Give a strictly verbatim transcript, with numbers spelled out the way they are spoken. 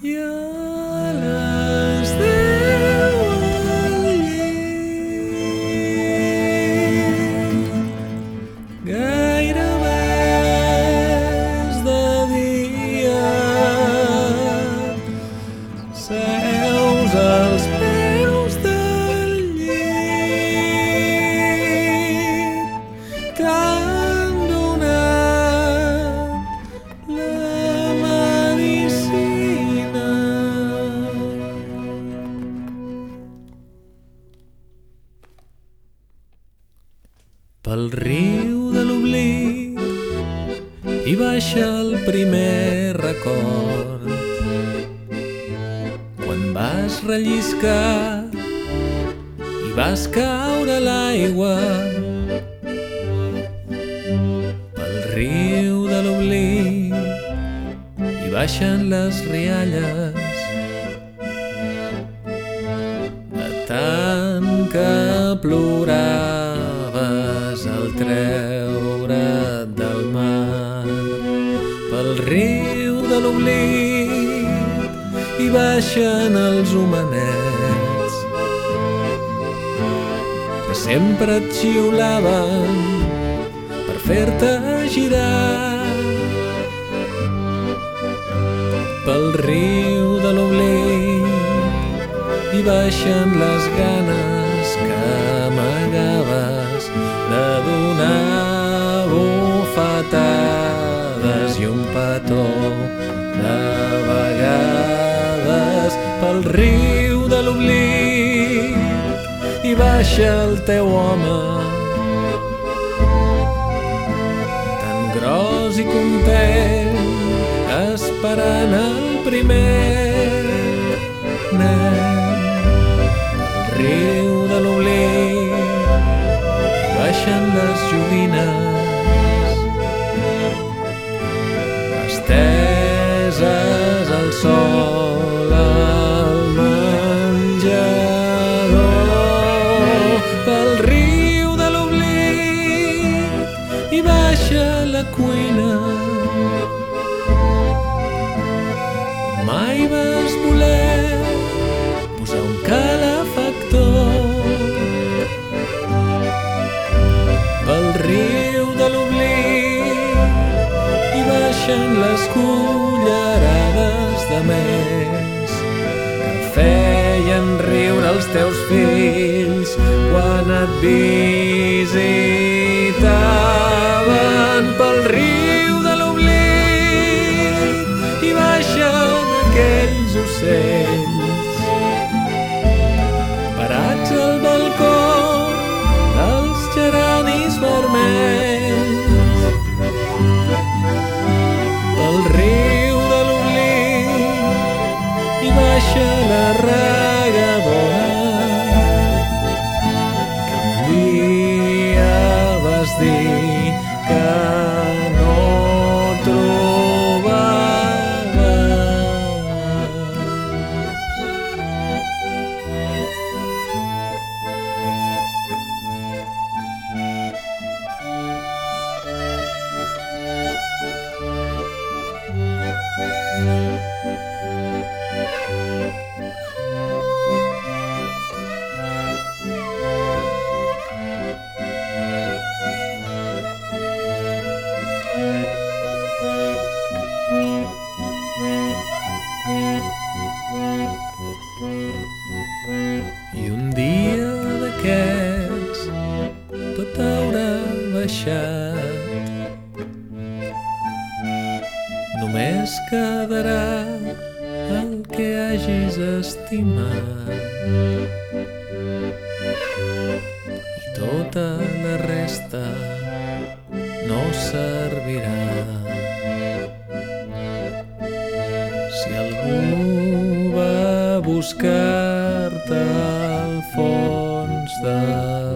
I a les deu al llit, gairebé és de dia, seus als peus del llit, t'han donat la medicina. Pel riu de l'oblit hi baixa el primer record, quan vas relliscar i vas caure a l'aigua. Pel riu de l'oblit hi baixen les rialles, de tant que ploraves al treure't del mar. Pel riu de l'oblit hi baixen els homenets que sempre et xiulaven per fer-te girar. Pel riu de l'oblit hi baixen les ganes que amagaves de donar bufetades i un petó de vegades. Pel riu de l'oblit hi baixa el teu home, tan gros i content, esperant el primer nen. Pel riu de l'oblit baixen les joguines, esteses al sol al menjador. Pel riu de l'oblit hi baixa la cuina, mai vas voler posar un calefactor. Pel riu de l'oblit hi baixen les cullerades de més que feien riure els teus fills quan et visitaven. Pel riu de l'oblit hi baixen aquells ocells parats al balcó dels geranis vermells. Pel riu de l'oblit hi baixa la regadora que un dia vas dir que no trobava. I un dia d'aquests tot haurà baixat, només quedarà el que hagis estimat i tota la resta no servirà. Si algú va buscar-te al fons de